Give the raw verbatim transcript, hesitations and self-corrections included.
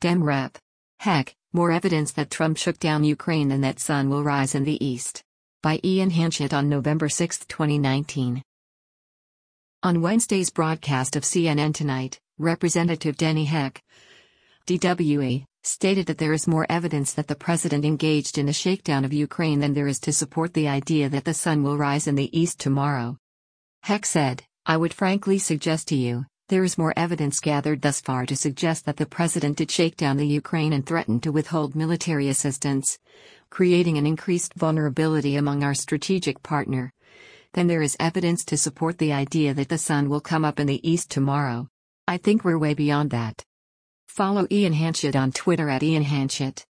Dem Rep. Heck, more evidence that Trump shook down Ukraine than that sun will rise in the East. By Ian Hanchett on November sixth, twenty nineteen. On Wednesday's broadcast of C N N Tonight, Representative Denny Heck, D W E, stated that there is more evidence that the president engaged in a shakedown of Ukraine than there is to support the idea that the sun will rise in the East tomorrow. Heck said, "I would frankly suggest to you, there is more evidence gathered thus far to suggest that the president did shake down the Ukraine and threatened to withhold military assistance, creating an increased vulnerability among our strategic partner. Then there is evidence to support the idea that the sun will come up in the East tomorrow. I think we're way beyond that." Follow Ian Hanchett on Twitter at Ian Hanchett.